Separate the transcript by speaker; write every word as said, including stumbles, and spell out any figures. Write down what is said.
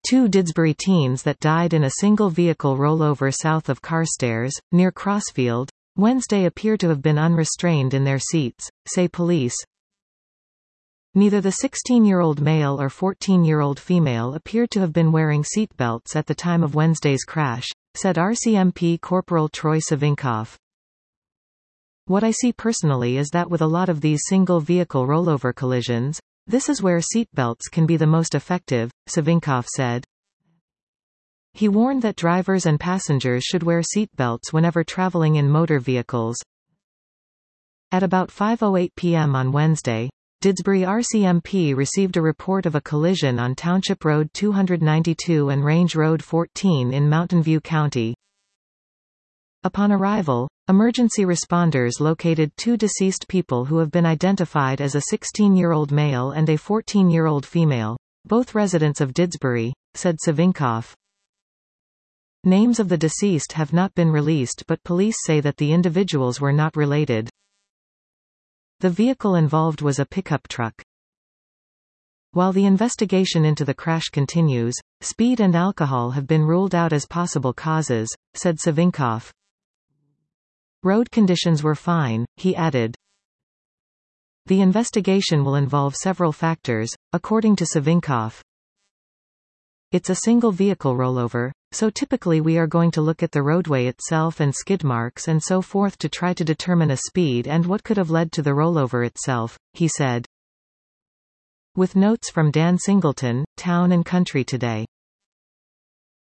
Speaker 1: Two Didsbury teens that died in a single vehicle rollover south of Carstairs, near Crossfield, Wednesday appear to have been unrestrained in their seats, say police. Neither the sixteen-year-old male or fourteen-year-old female appeared to have been wearing seatbelts at the time of Wednesday's crash, said R C M P Corporal Troy Savinkov. What I see personally is that with a lot of these single-vehicle rollover collisions, this is where seatbelts can be the most effective, Savinkov said. He warned that drivers and passengers should wear seatbelts whenever traveling in motor vehicles. At about five oh eight p m on Wednesday, Didsbury R C M P received a report of a collision on Township Road two ninety-two and Range Road fourteen in Mountain View County. Upon arrival, emergency responders located two deceased people who have been identified as a sixteen-year-old male and a fourteen-year-old female, both residents of Didsbury, said Savinkov. Names of the deceased have not been released, but police say that the individuals were not related. The vehicle involved was a pickup truck. While the investigation into the crash continues, speed and alcohol have been ruled out as possible causes, said Savinkov. Road conditions were fine, he added. The investigation will involve several factors, according to Savinkov. It's a single vehicle rollover, so typically we are going to look at the roadway itself and skid marks and so forth to try to determine a speed and what could have led to the rollover itself, he said. With notes from Dan Singleton, Town and Country Today.